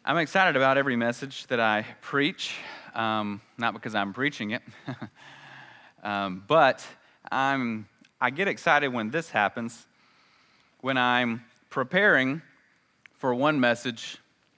I'm excited about every message that I preach, not because I'm preaching it, but I get excited when this happens, when I'm preparing for one message,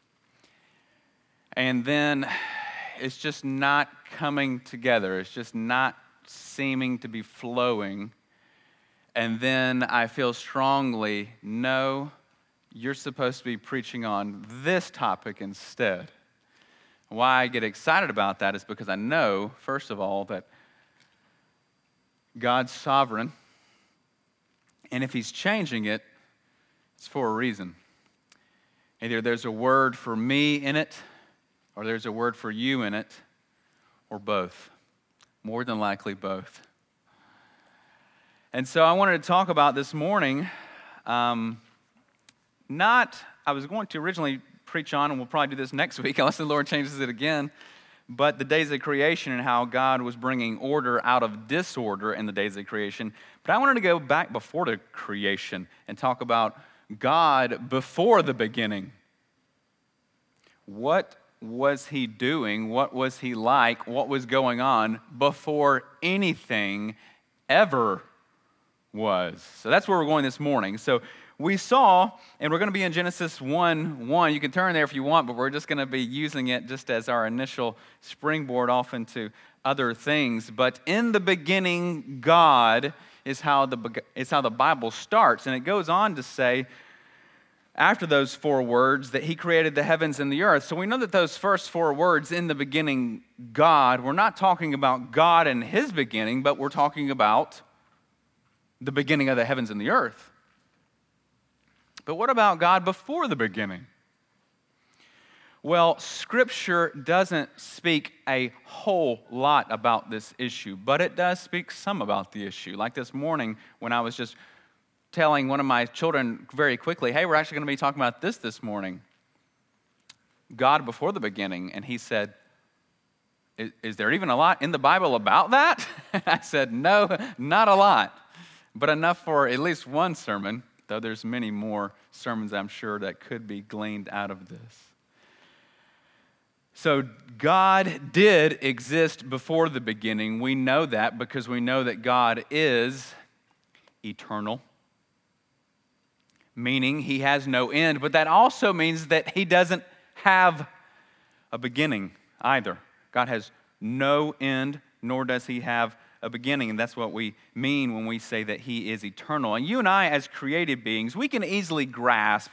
and then it's just not coming together. It's just not seeming to be flowing, and then I feel strongly, no, you're supposed to be preaching on this topic instead. Why I get excited about that is because I know, first of all, that God's sovereign, and if He's changing it, it's for a reason. Either there's a word for me in it, or there's a word for you in it, or both. More than likely both. And so I wanted to talk about this morning, I was going to originally preach on, and we'll probably do this next week, unless the Lord changes it again, but the days of creation and how God was bringing order out of disorder in the days of creation. But I wanted to go back before the creation and talk about God before the beginning. What was He doing? What was He like? What was going on before anything ever was? So that's where we're going this morning. So we saw, and we're going to be in Genesis 1:1. You can turn there if you want, but we're just going to be using it just as our initial springboard off into other things. But in the beginning, God is how the Bible starts. And it goes on to say, after those four words, that He created the heavens and the earth. So we know that those first four words, in the beginning, God, we're not talking about God and His beginning, but we're talking about the beginning of the heavens and the earth. But what about God before the beginning? Well, Scripture doesn't speak a whole lot about this issue, but it does speak some about the issue. Like this morning when I was just telling one of my children very quickly, hey, we're actually going to be talking about this morning. God before the beginning. And he said, is there even a lot in the Bible about that? I said, no, not a lot, but enough for at least one sermon. Though there's many more sermons, I'm sure, that could be gleaned out of this. So God did exist before the beginning. We know that because we know that God is eternal, meaning He has no end, but that also means that He doesn't have a beginning either. God has no end, nor does He have a beginning, and that's what we mean when we say that He is eternal. And you and I, as created beings, we can easily grasp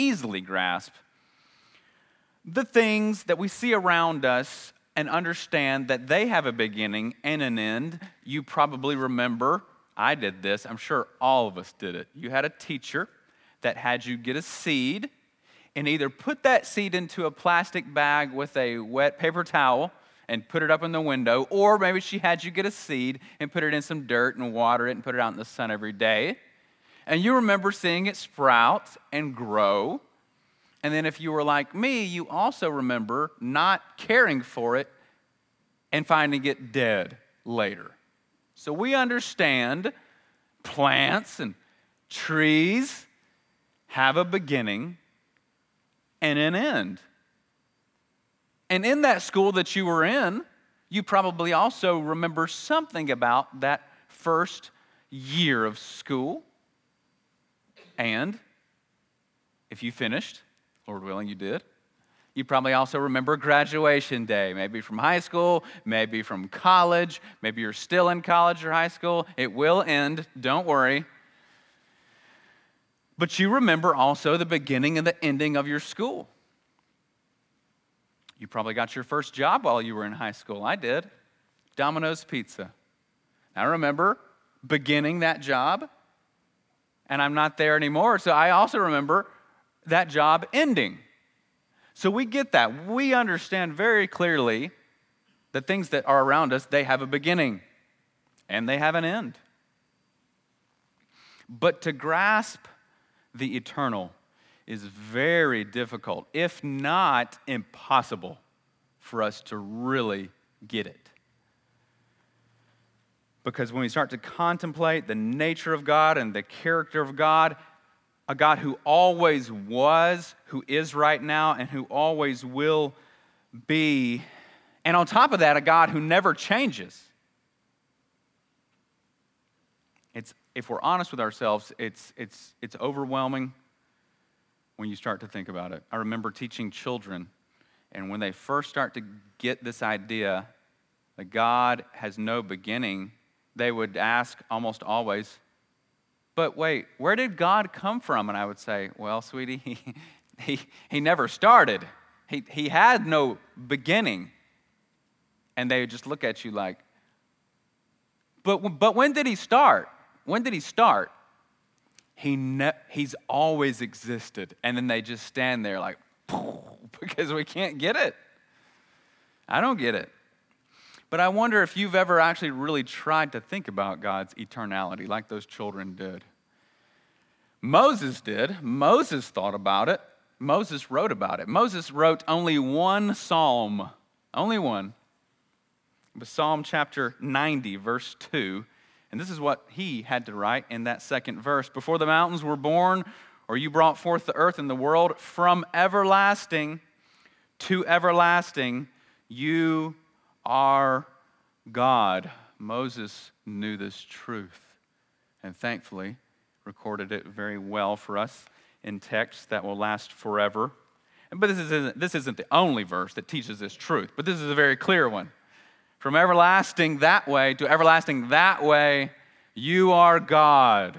the things that we see around us and understand that they have a beginning and an end. You probably remember, I did this, I'm sure all of us did it. You had a teacher that had you get a seed and either put that seed into a plastic bag with a wet paper towel and put it up in the window, or maybe she had you get a seed and put it in some dirt and water it and put it out in the sun every day. And you remember seeing it sprout and grow. And then if you were like me, you also remember not caring for it and finding it dead later. So we understand plants and trees have a beginning and an end. And in that school that you were in, you probably also remember something about that first year of school. And if you finished, Lord willing you did, you probably also remember graduation day, maybe from high school, maybe from college, maybe you're still in college or high school. It will end, don't worry. But you remember also the beginning and the ending of your school. You probably got your first job while you were in high school. I did. Domino's Pizza. I remember beginning that job, and I'm not there anymore, so I also remember that job ending. So we get that. We understand very clearly that things that are around us, they have a beginning, and they have an end. But to grasp the eternal is very difficult, if not impossible, for us to really get it. Because when we start to contemplate the nature of God and the character of God, a God who always was, who is right now, and who always will be. And on top of that, a God who never changes. If we're honest with ourselves, it's overwhelming when you start to think about it. I remember teaching children, and when they first start to get this idea that God has no beginning, they would ask almost always, but wait, where did God come from? And I would say, well, sweetie, he never started. He had no beginning. And they would just look at you like, but when did he start? When did he start? He's always existed. And then they just stand there like, because we can't get it. I don't get it. But I wonder if you've ever actually really tried to think about God's eternality like those children did. Moses did. Moses thought about it. Moses wrote about it. Moses wrote only one psalm, only one. It was Psalm chapter 90, verse 2. And this is what he had to write in that second verse. Before the mountains were born, or you brought forth the earth and the world, from everlasting to everlasting, you are God. Moses knew this truth and thankfully recorded it very well for us in text that will last forever. But this isn't the only verse that teaches this truth, but this is a very clear one. From everlasting that way to everlasting that way, you are God.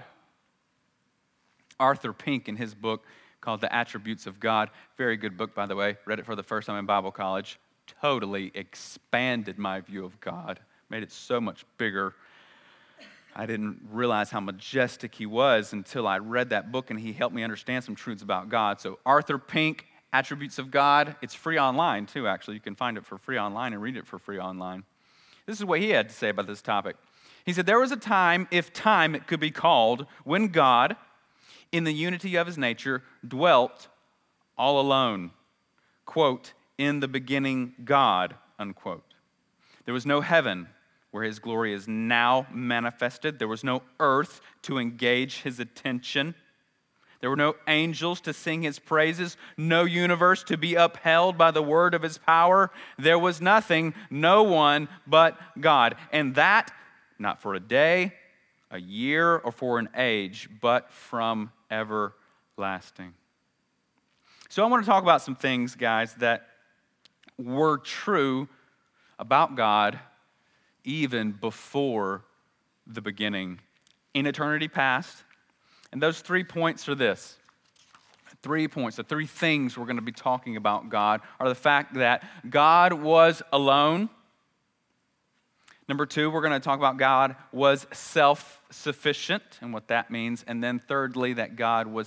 Arthur Pink, in his book called The Attributes of God, very good book, by the way, read it for the first time in Bible college, totally expanded my view of God, made it so much bigger. I didn't realize how majestic he was until I read that book, and he helped me understand some truths about God. So Arthur Pink, Attributes of God, it's free online too, actually. You can find it for free online and read it for free online. This is what he had to say about this topic. He said, there was a time, if time it could be called, when God, in the unity of his nature, dwelt all alone. Quote, in the beginning God, unquote. There was no heaven where his glory is now manifested. There was no earth to engage his attention. There were no angels to sing his praises, no universe to be upheld by the word of his power. There was nothing, no one but God. And that, not for a day, a year, or for an age, but from everlasting. So I want to talk about some things, guys, that were true about God even before the beginning, in eternity past. And those 3 points are this. 3 points, the 3 things we're going to be talking about God are the fact that God was alone. Number 2, we're going to talk about God was self-sufficient and what that means. And then thirdly, that God was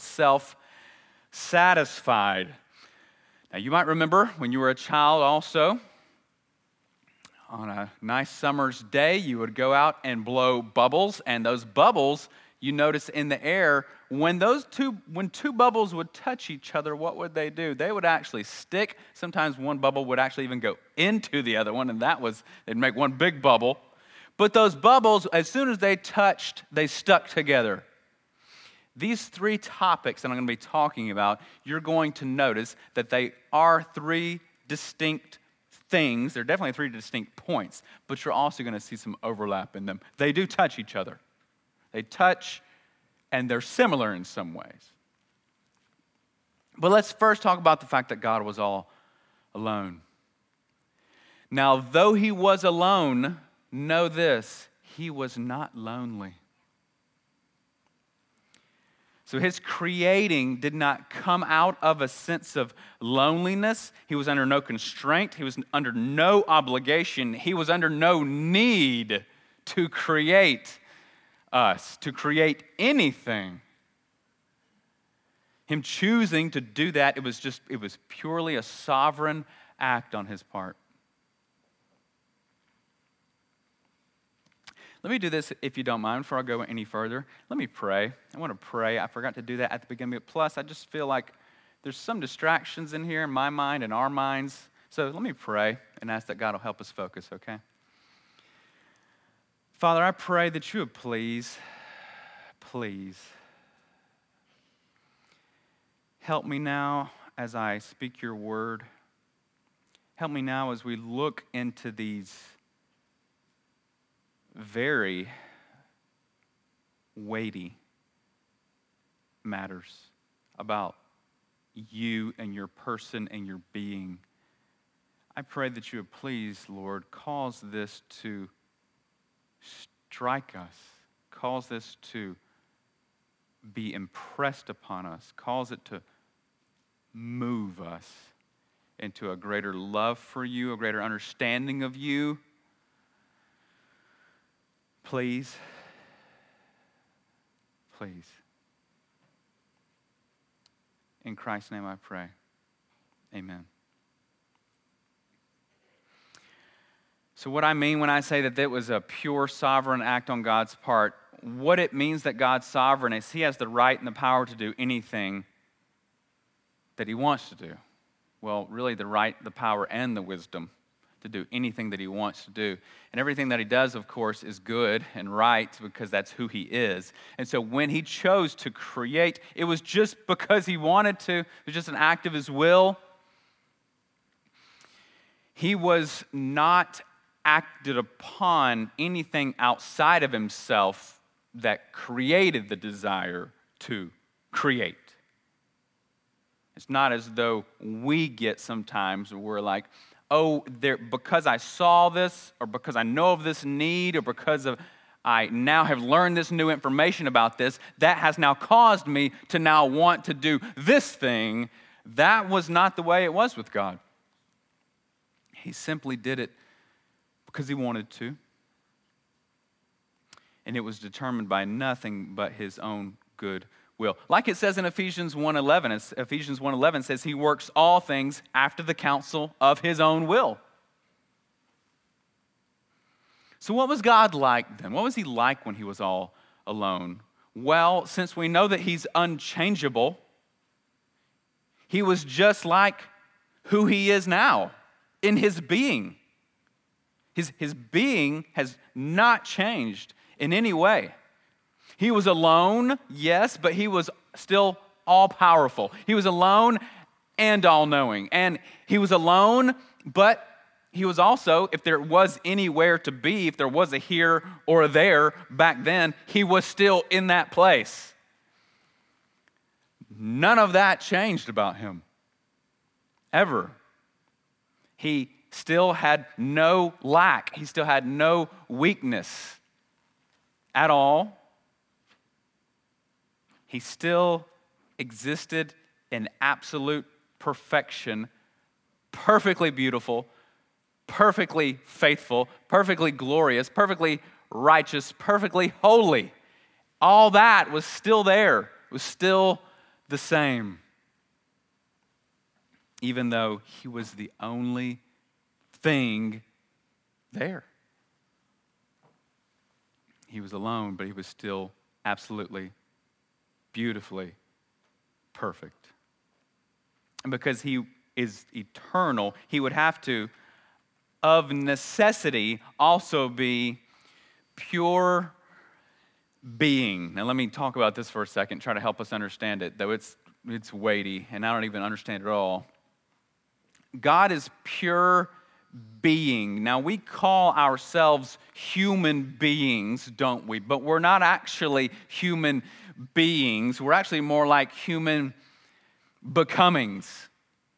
self-satisfied. Now, you might remember when you were a child also, on a nice summer's day, you would go out and blow bubbles, and those bubbles, you notice in the air, when two bubbles would touch each other, what would they do? They would actually stick. Sometimes one bubble would actually even go into the other one, and they'd make one big bubble. But those bubbles, as soon as they touched, they stuck together. These 3 topics that I'm going to be talking about, you're going to notice that they are 3 distinct things. They're definitely 3 distinct points, but you're also going to see some overlap in them. They do touch each other. They touch, and they're similar in some ways. But let's first talk about the fact that God was all alone. Now, though he was alone, know this, he was not lonely. So his creating did not come out of a sense of loneliness. He was under no constraint. He was under no obligation. He was under no need to create us, to create anything. Him choosing to do that, it was purely a sovereign act on his part. Let me do this, if you don't mind, before I go any further. Let me pray. I want to pray. I forgot to do that at the beginning. Plus, I just feel like there's some distractions in here in my mind and our minds. So let me pray and ask that God will help us focus, okay? Father, I pray that you would please Help me now as I speak your word. Help me now as we look into these very weighty matters about you and your person and your being. I pray that you would please, Lord, cause this to strike us, cause this to be impressed upon us, cause it to move us into a greater love for you, a greater understanding of you. Please, please. In Christ's name I pray. Amen. So what I mean when I say that it was a pure sovereign act on God's part, what it means that God's sovereign is He has the right and the power to do anything that He wants to do. Well, really the right, the power, and the wisdom to do anything that He wants to do. And everything that He does, of course, is good and right because that's who He is. And so when He chose to create, it was just because He wanted to. It was just an act of His will. He was not acted upon anything outside of Himself that created the desire to create. It's not as though we get sometimes where we're like, oh, because I saw this, or because I know of this need, or because of I now have learned this new information about this, that has now caused me to now want to do this thing. That was not the way it was with God. He simply did it because He wanted to. And it was determined by nothing but His own good will. Like it says in Ephesians 1:11. Ephesians 1:11 says He works all things after the counsel of His own will. So what was God like then? What was He like when He was all alone? Well, since we know that He's unchangeable, He was just like who He is now in His being. His being has not changed in any way. He was alone, yes, but He was still all-powerful. He was alone and all-knowing. And He was alone, but He was also, if there was anywhere to be, if there was a here or a there back then, He was still in that place. None of that changed about Him, ever. He still had no lack. He still had no weakness at all. He still existed in absolute perfection, perfectly beautiful, perfectly faithful, perfectly glorious, perfectly righteous, perfectly holy. All that was still there. It was still the same. Even though He was the only thing there. He was alone, but He was still absolutely, beautifully perfect. And because He is eternal, He would have to, of necessity, also be pure being. Now let me talk about this for a second, try to help us understand it, though it's weighty, and I don't even understand it all. God is pure being. Now, we call ourselves human beings, don't we? But we're not actually human beings. We're actually more like human becomings.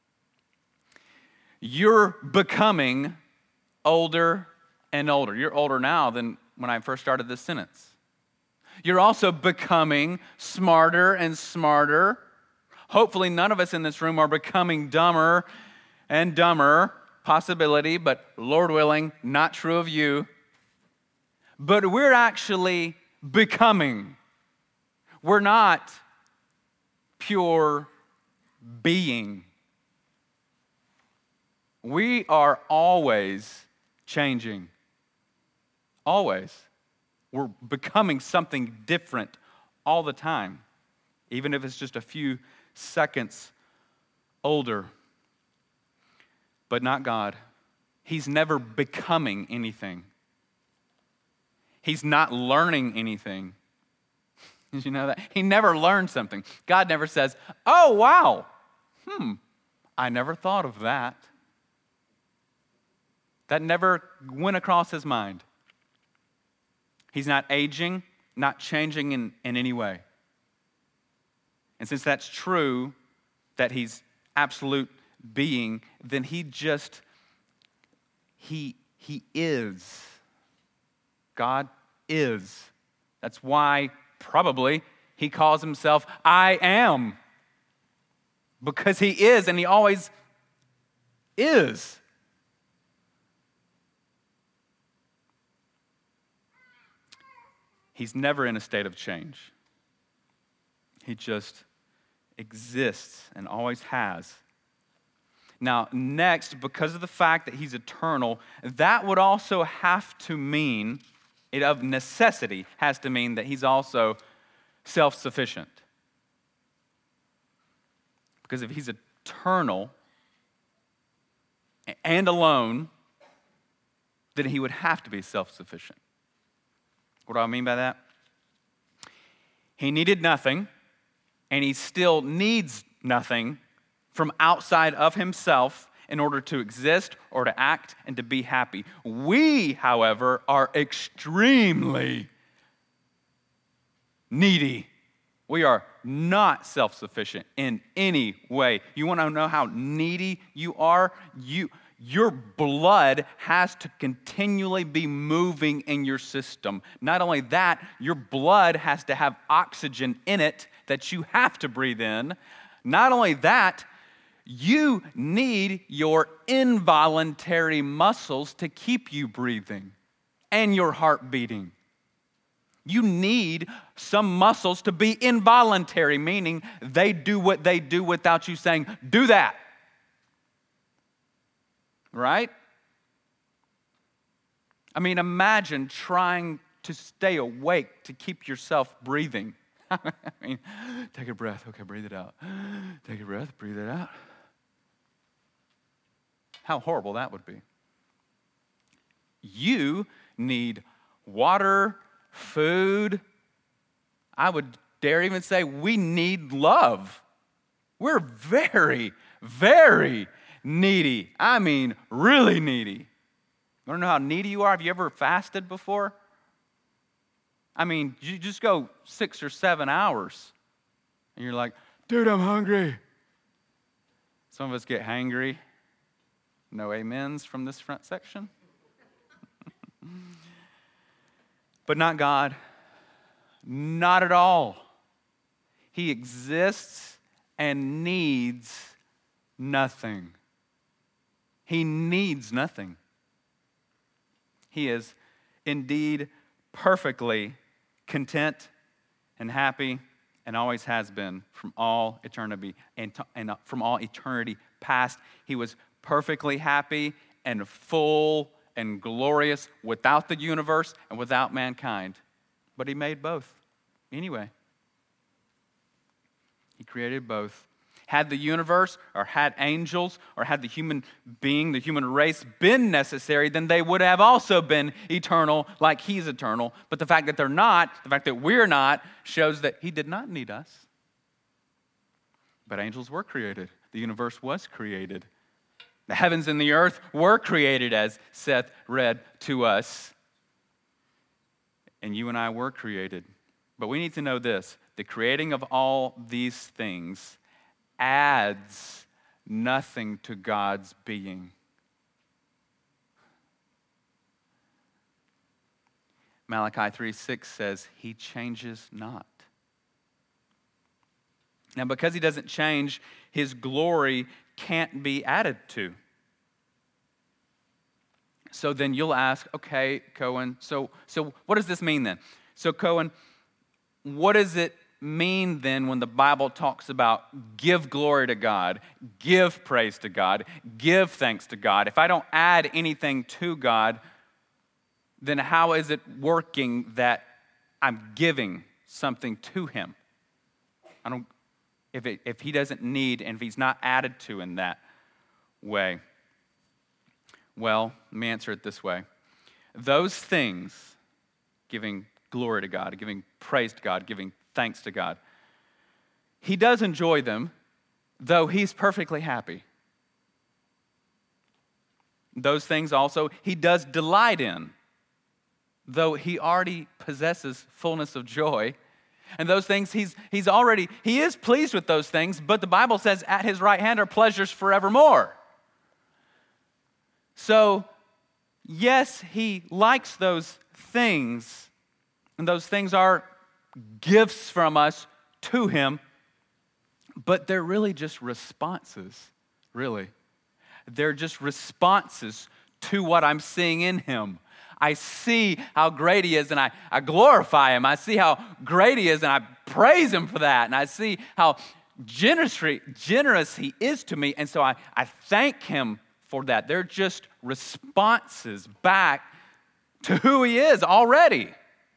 You're becoming older and older. You're older now than when I first started this sentence. You're also becoming smarter and smarter. Hopefully, none of us in this room are becoming dumber and dumber. Possibility, but Lord willing, not true of you. But we're actually becoming. We're not pure being. We are always changing. Always. We're becoming something different all the time, even if it's just a few seconds older. But not God. He's never becoming anything. He's not learning anything. Did you know that? He never learned something. God never says, oh, wow, I never thought of that. That never went across his mind. He's not aging, not changing in any way. And since that's true, that he's absolute being, then he is. God is. That's why probably he calls himself I am. Because he is, and he always is. He's never in a state of change. He just exists and always has. Now, next, because of the fact that he's eternal, that would also have to mean, it of necessity has to mean that he's also self-sufficient. Because if he's eternal and alone, then he would have to be self-sufficient. What do I mean by that? He needed nothing, and he still needs nothing from outside of himself in order to exist or to act and to be happy. We, however, are extremely needy. We are not self-sufficient in any way. You want to know how needy you are? Your blood has to continually be moving in your system. Not only that, your blood has to have oxygen in it that you have to breathe in. Not only that, you need your involuntary muscles to keep you breathing and your heart beating. You need some muscles to be involuntary, meaning they do what they do without you saying, do that. Right? I mean, imagine trying to stay awake to keep yourself breathing. I mean, take a breath. Okay, breathe it out. Take a breath, breathe it out. How horrible that would be. You need water, food. I would dare even say we need love. We're very, very needy. I mean, really needy. You want to know how needy you are? Have you ever fasted before? I mean, you just go 6 or 7 hours, and you're like, dude, I'm hungry. Some of us get hangry. No amens from this front section. But not God. Not at all. He exists and needs nothing. He needs nothing. He is indeed perfectly content and happy and always has been from all eternity and from all eternity past. He was perfectly happy and full and glorious without the universe and without mankind. But he made both anyway. He created both. Had the universe or had angels or had the human being, the human race been necessary, then they would have also been eternal like he's eternal. But the fact that they're not, the fact that we're not, shows that he did not need us. But angels were created. The universe was created. The heavens and the earth were created, as Seth read to us. And you and I were created. But we need to know this. The creating of all these things adds nothing to God's being. Malachi 3:6 says, he changes not. Now, because he doesn't change, his glory can't be added to. So then you'll ask, okay, Cohen, so what does this mean then? So Cohen, what does it mean then when the Bible talks about give glory to God, give praise to God, give thanks to God? If I don't add anything to God, then how is it working that I'm giving something to him? If he doesn't need and if he's not added to in that way. Well, let me answer it this way. Those things, giving glory to God, giving praise to God, giving thanks to God. He does enjoy them, though he's perfectly happy. Those things also he does delight in, though he already possesses fullness of joy. And those things he is pleased with those things, but the Bible says at his right hand are pleasures forevermore. So, yes, he likes those things, and those things are gifts from us to him, but they're really just responses, really. They're just responses to what I'm seeing in him. I see how great he is, and I glorify him. I see how great he is, and I praise him for that. And I see how generous he is to me, and so I thank him for that. They're just responses back to who he is already.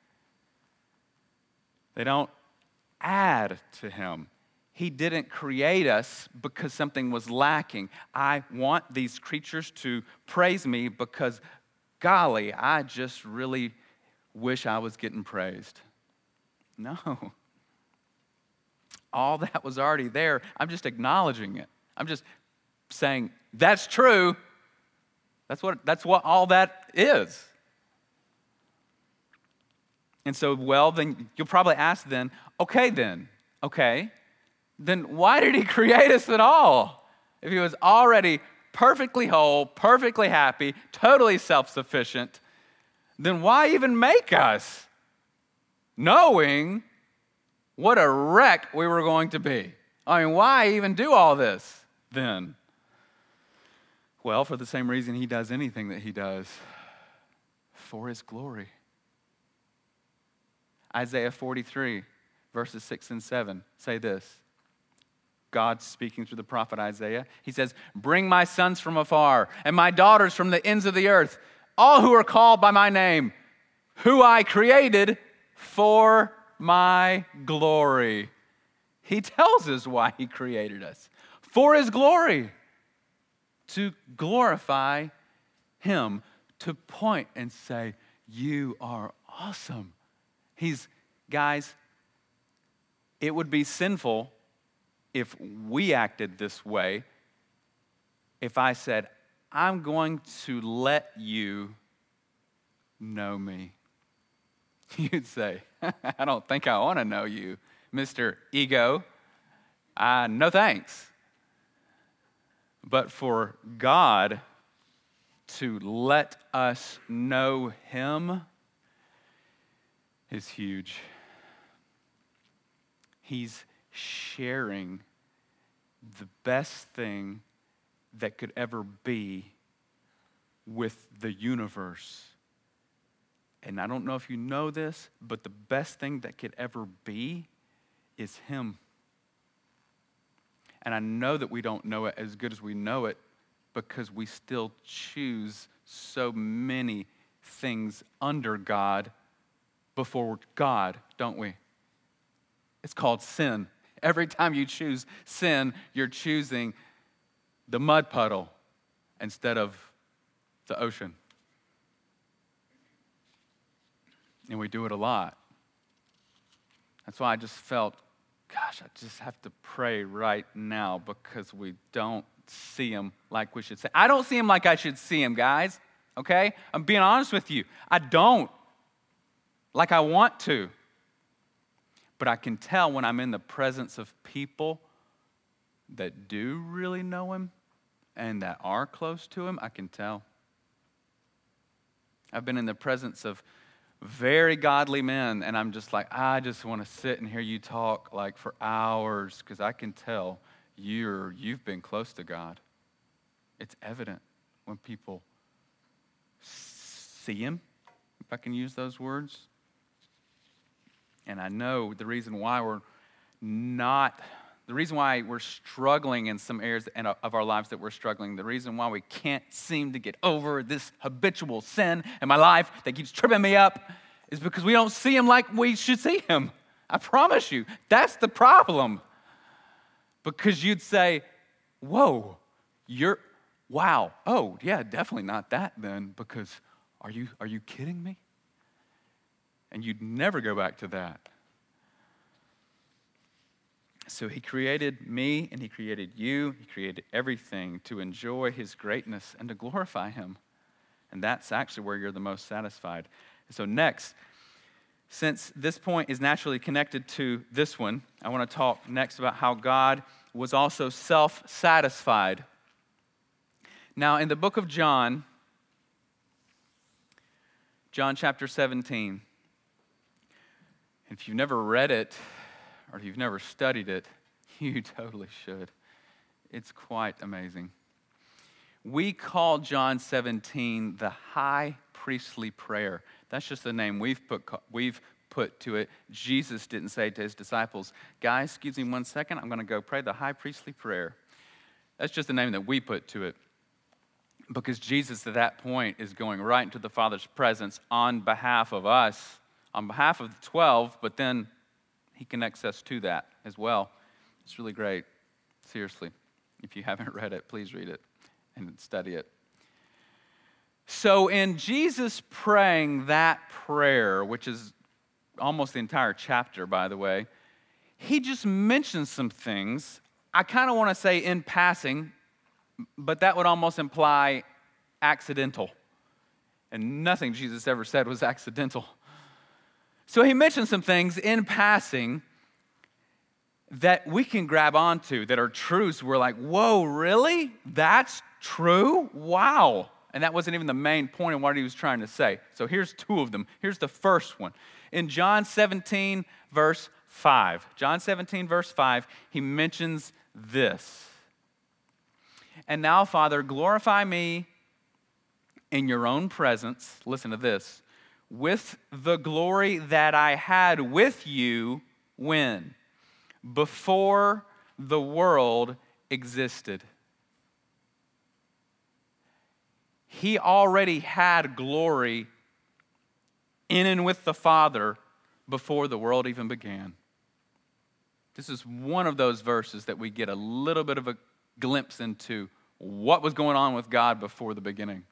They don't add to him. He didn't create us because something was lacking. I want these creatures to praise me because, golly, I just really wish I was getting praised. No. All that was already there. I'm just acknowledging it. I'm just saying, that's true. That's what all that is. And so, then you'll probably ask then, okay, then why did he create us at all? If he was already perfectly whole, perfectly happy, totally self-sufficient, then why even make us, knowing what a wreck we were going to be? I mean, why even do all this then? Well, for the same reason he does anything that he does, for his glory. Isaiah 43, verses 6 and 7 say this. God speaking through the prophet Isaiah. He says, bring my sons from afar and my daughters from the ends of the earth, all who are called by my name, who I created for my glory. He tells us why he created us. For his glory. To glorify him. To point and say, you are awesome. Guys, it would be sinful if we acted this way, if I said, I'm going to let you know me. You'd say, I don't think I want to know you, Mr. Ego. No thanks. But for God to let us know him is huge. He's sharing the best thing that could ever be with the universe. And I don't know if you know this, but the best thing that could ever be is him. And I know that we don't know it as good as we know it because we still choose so many things under God before God, don't we? It's called sin. Every time you choose sin, you're choosing the mud puddle instead of the ocean. And we do it a lot. That's why I just felt, gosh, I just have to pray right now because we don't see him like we should see. I don't see him like I should see him, guys, okay? I'm being honest with you. I don't like I want to. But I can tell when I'm in the presence of people that do really know him and that are close to him, I can tell. I've been in the presence of very godly men, and I'm just like, I just want to sit and hear you talk like for hours because I can tell you've been close to God. It's evident when people see him, if I can use those words. And I know the reason why we're struggling in some areas of our lives that we're struggling, the reason why we can't seem to get over this habitual sin in my life that keeps tripping me up is because we don't see him like we should see him. I promise you, that's the problem. Because you'd say, whoa, wow, oh, yeah, definitely not that then, because are you kidding me? And you'd never go back to that. So he created me and he created you. He created everything to enjoy his greatness and to glorify him. And that's actually where you're the most satisfied. So next, since this point is naturally connected to this one, I want to talk next about how God was also self-satisfied. Now, in the book of John chapter 17, if you've never read it or you've never studied it, you totally should. It's quite amazing. We call John 17 the high priestly prayer. That's just the name we've put to it. Jesus didn't say to his disciples, guys, excuse me 1 second, I'm going to go pray the high priestly prayer. That's just the name that we put to it. Because Jesus at that point is going right into the Father's presence on behalf of us, on behalf of the 12, but then he connects us to that as well. It's really great. Seriously. If you haven't read it, please read it and study it. So in Jesus praying that prayer, which is almost the entire chapter, by the way, he just mentions some things. I kind of want to say in passing, but that would almost imply accidental. And nothing Jesus ever said was accidental. So he mentioned some things in passing that we can grab onto that are truths. We're like, whoa, really? That's true? Wow. And that wasn't even the main point of what he was trying to say. So here's two of them. Here's the first one. In John 17, verse 5. John 17, verse 5, he mentions this. And now, Father, glorify me in your own presence. Listen to this. With the glory that I had with you when? Before the world existed. He already had glory in and with the Father before the world even began. This is one of those verses that we get a little bit of a glimpse into what was going on with God before the beginning.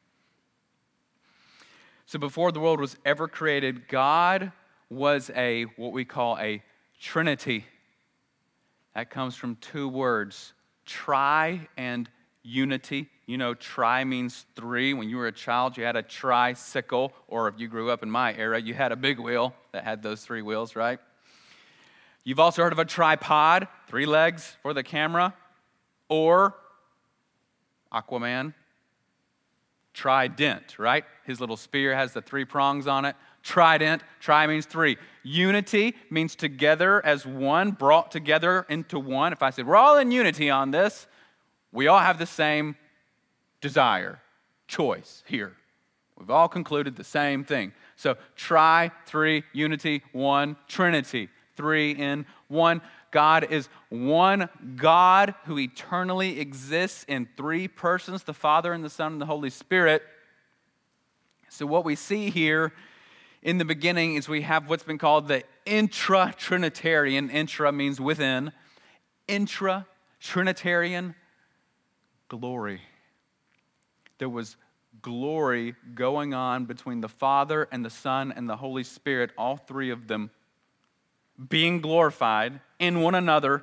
So before the world was ever created, God was what we call a Trinity. That comes from two words, tri and unity. You know, tri means three. When you were a child, you had a tricycle, or if you grew up in my era, you had a big wheel that had those three wheels, right? You've also heard of a tripod, 3 legs for the camera, or Aquaman, trident, right? His little spear has the 3 prongs on it. Trident, tri means 3. Unity means together as one, brought together into one. If I said, we're all in unity on this, we all have the same desire, choice here. We've all concluded the same thing. So tri, 3, unity, 1, Trinity, 3 in 1. God is one God who eternally exists in 3 persons, the Father and the Son and the Holy Spirit. So what we see here in the beginning is we have what's been called the intra-Trinitarian. Intra means within. Intra-Trinitarian glory. There was glory going on between the Father and the Son and the Holy Spirit, all 3 of them being glorified in one another.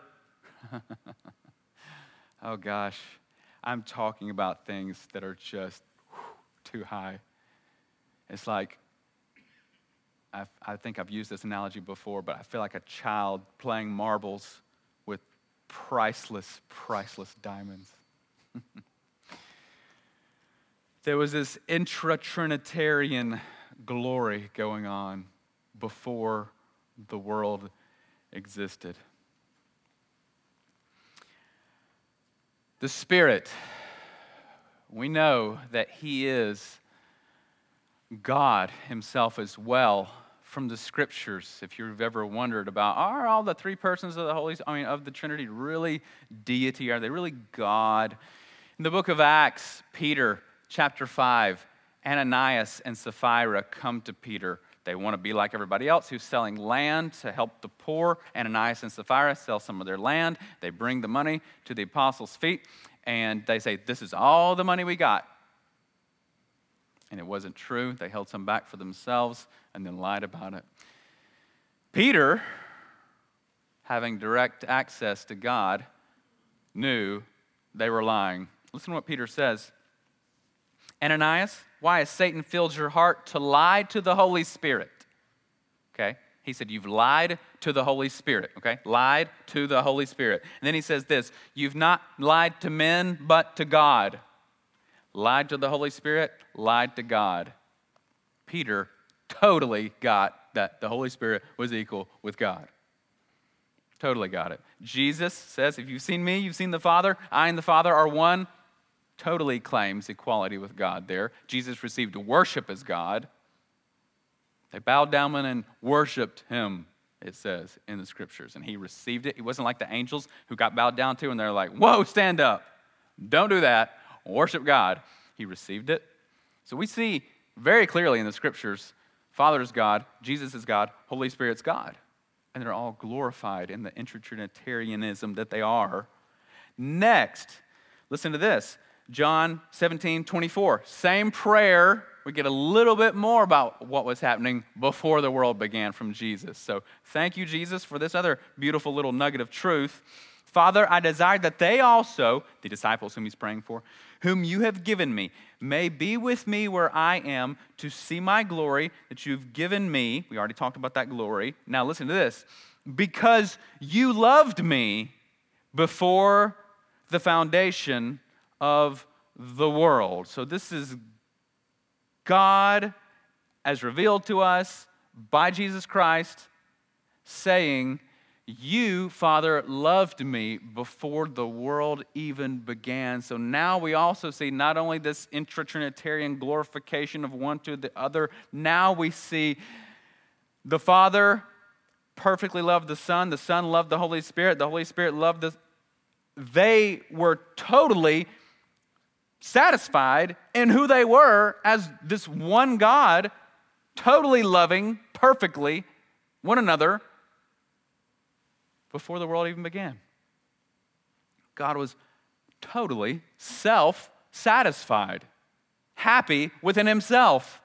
Oh gosh, I'm talking about things that are just too high. It's like, I think I've used this analogy before, but I feel like a child playing marbles with priceless diamonds. There was this intra-Trinitarian glory going on before the world existed. The Spirit, we know that He is God Himself as well from the Scriptures. If you've ever wondered about, are all the 3 persons of of the Trinity really deity? Are they really God? In the book of Acts, Peter, chapter 5, Ananias and Sapphira come to Peter. They want to be like everybody else who's selling land to help the poor. Ananias and Sapphira sell some of their land. They bring the money to the apostles' feet, and they say, this is all the money we got. And it wasn't true. They held some back for themselves and then lied about it. Peter having direct access to God, knew they were lying. Listen to what Peter says. Ananias, why has Satan filled your heart to lie to the Holy Spirit? Okay? He said, you've lied to the Holy Spirit, okay? Lied to the Holy Spirit. And then he says this, you've not lied to men, but to God. Lied to the Holy Spirit, lied to God. Peter totally got that the Holy Spirit was equal with God. Totally got it. Jesus says, if you've seen me, you've seen the Father. I and the Father are one. Totally claims equality with God there. Jesus received worship as God. They bowed down and worshiped him, it says in the scriptures. And he received it. He wasn't like the angels who got bowed down to and they're like, whoa, stand up. Don't do that. Worship God. He received it. So we see very clearly in the scriptures, Father is God, Jesus is God, Holy Spirit's God. And they're all glorified in the intratrinitarianism that they are. Next, listen to this. John 17:24. Same prayer. We get a little bit more about what was happening before the world began from Jesus. So thank you, Jesus, for this other beautiful little nugget of truth. Father, I desire that they also, the disciples whom he's praying for, whom you have given me, may be with me where I am to see my glory that you've given me. We already talked about that glory. Now listen to this. Because you loved me before the foundation of the world. So this is God as revealed to us by Jesus Christ saying, you, Father, loved me before the world even began. So now we also see not only this intratrinitarian glorification of one to the other, now we see the Father perfectly loved the Son loved the Holy Spirit loved the... They were totally satisfied in who they were as this one God, totally loving perfectly one another before the world even began. God was totally self-satisfied, happy within himself,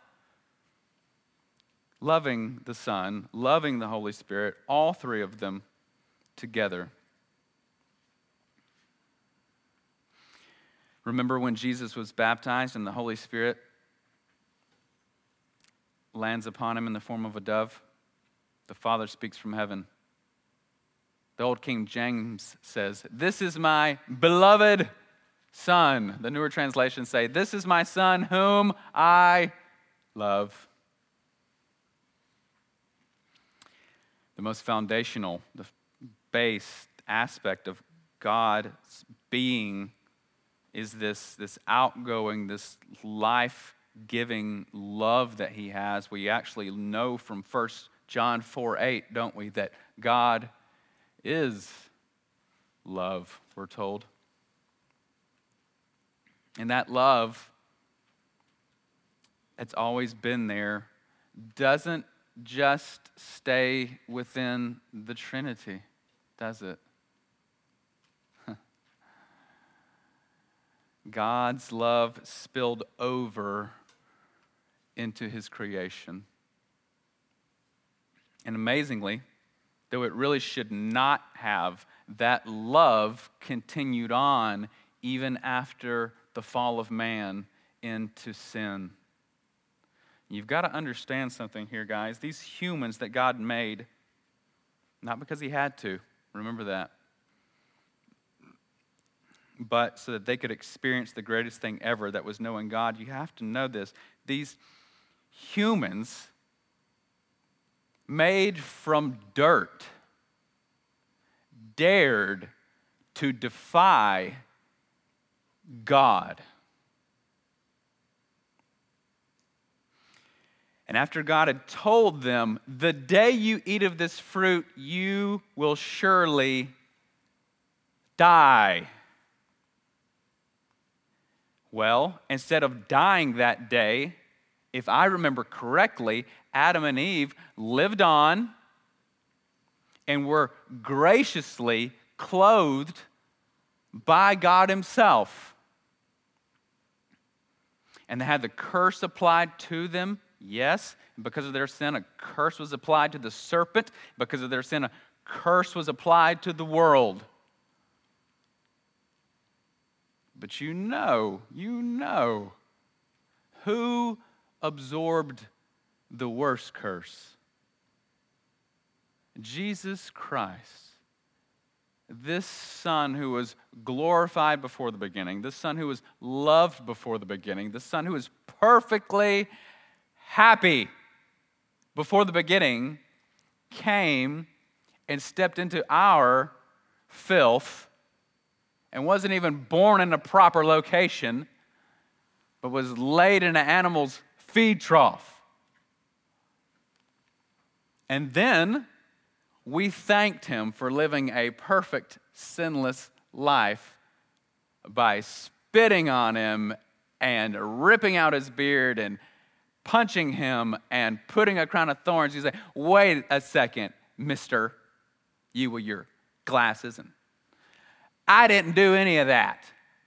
loving the Son, loving the Holy Spirit, all three of them together. Remember when Jesus was baptized and the Holy Spirit lands upon him in the form of a dove? The Father speaks from heaven. The old King James says, this is my beloved Son. The newer translations say, this is my Son whom I love. The most foundational, the base aspect of God's being is this outgoing, this life-giving love that he has. We actually know from 1 John 4:8, don't we, that God is love, we're told. And that love, it's always been there, doesn't just stay within the Trinity, does it? God's love spilled over into his creation. And amazingly, though it really should not have, that love continued on even after the fall of man into sin. You've got to understand something here, guys. These humans that God made, not because he had to, remember that, but so that they could experience the greatest thing ever, that was knowing God. You have to know this. These humans made from dirt dared to defy God. And after God had told them, the day you eat of this fruit, you will surely die. Well, instead of dying that day, if I remember correctly, Adam and Eve lived on and were graciously clothed by God himself. And they had the curse applied to them, yes. Because of their sin, a curse was applied to the serpent. Because of their sin, a curse was applied to the world. But you know, who absorbed the worst curse? Jesus Christ. This Son who was glorified before the beginning, this Son who was loved before the beginning, this Son who was perfectly happy before the beginning, came and stepped into our filth and wasn't even born in a proper location, but was laid in an animal's feed trough. And then we thanked him for living a perfect, sinless life by spitting on him and ripping out his beard and punching him and putting a crown of thorns. You say, wait a second, mister, you with your glasses. And I didn't do any of that.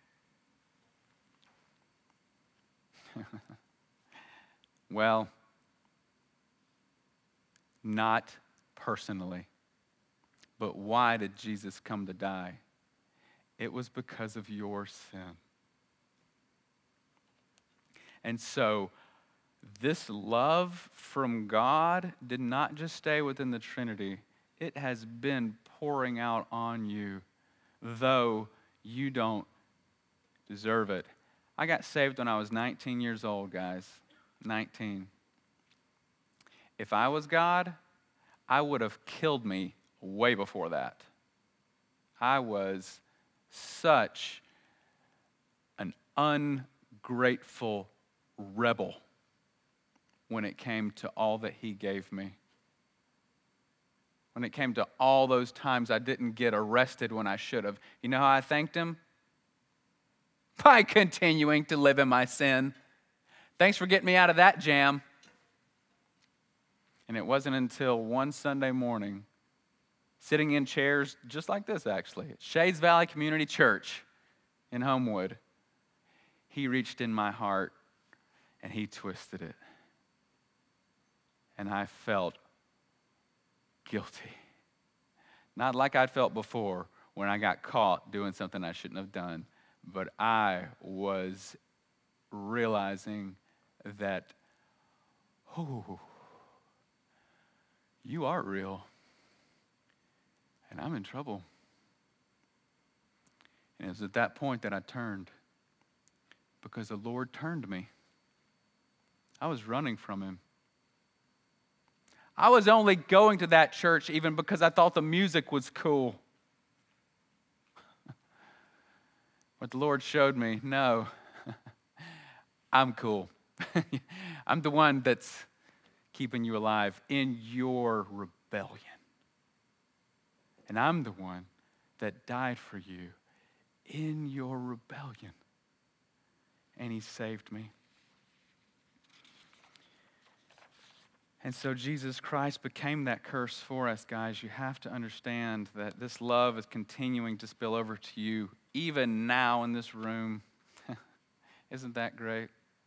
Well, not personally. But why did Jesus come to die? It was because of your sin. And so, this love from God did not just stay within the Trinity. It has been pouring out on you, though you don't deserve it. I got saved when I was 19 years old, guys. 19. If I was God, I would have killed me way before that. I was such an ungrateful rebel when it came to all that he gave me. When it came to all those times I didn't get arrested when I should have. You know how I thanked him? By continuing to live in my sin. Thanks for getting me out of that jam. And it wasn't until one Sunday morning, sitting in chairs just like this actually, at Shades Valley Community Church in Homewood, he reached in my heart and he twisted it. And I felt guilty. Not like I'd felt before when I got caught doing something I shouldn't have done, but I was realizing that, oh, you are real, and I'm in trouble. And it was at that point that I turned, because the Lord turned me. I was running from him. I was only going to that church even because I thought the music was cool. But the Lord showed me, no, I'm cool. I'm the one that's keeping you alive in your rebellion. And I'm the one that died for you in your rebellion. And he saved me. And so Jesus Christ became that curse for us, guys. You have to understand that this love is continuing to spill over to you, even now in this room. Isn't that great?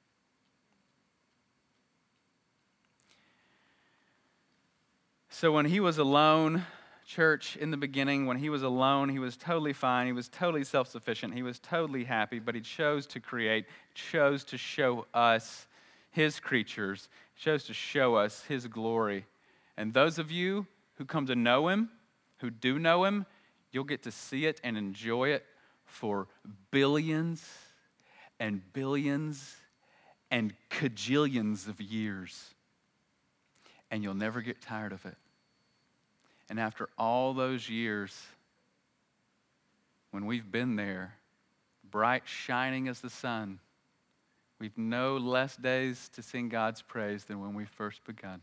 So when he was alone, church, in the beginning, when he was alone, he was totally fine. He was totally self-sufficient. He was totally happy, but he chose to create, chose to show us, his creatures, chose to show us his glory. And those of you who come to know him, who do know him, you'll get to see it and enjoy it for billions and billions and cajillions of years. And you'll never get tired of it. And after all those years, when we've been there, bright, shining as the sun, we've no less days to sing God's praise than when we first begun.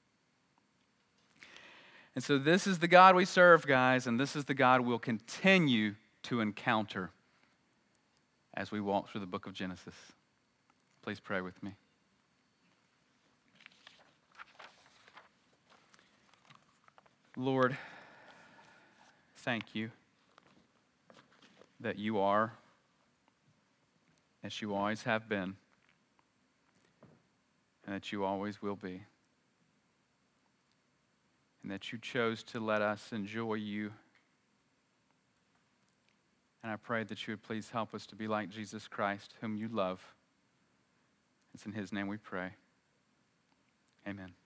And so this is the God we serve, guys, and this is the God we'll continue to encounter as we walk through the book of Genesis. Please pray with me. Lord, thank you that you are, as you always have been, and that you always will be. and that you chose to let us enjoy you. And I pray that you would please help us to be like Jesus Christ, whom you love. It's in his name we pray. Amen.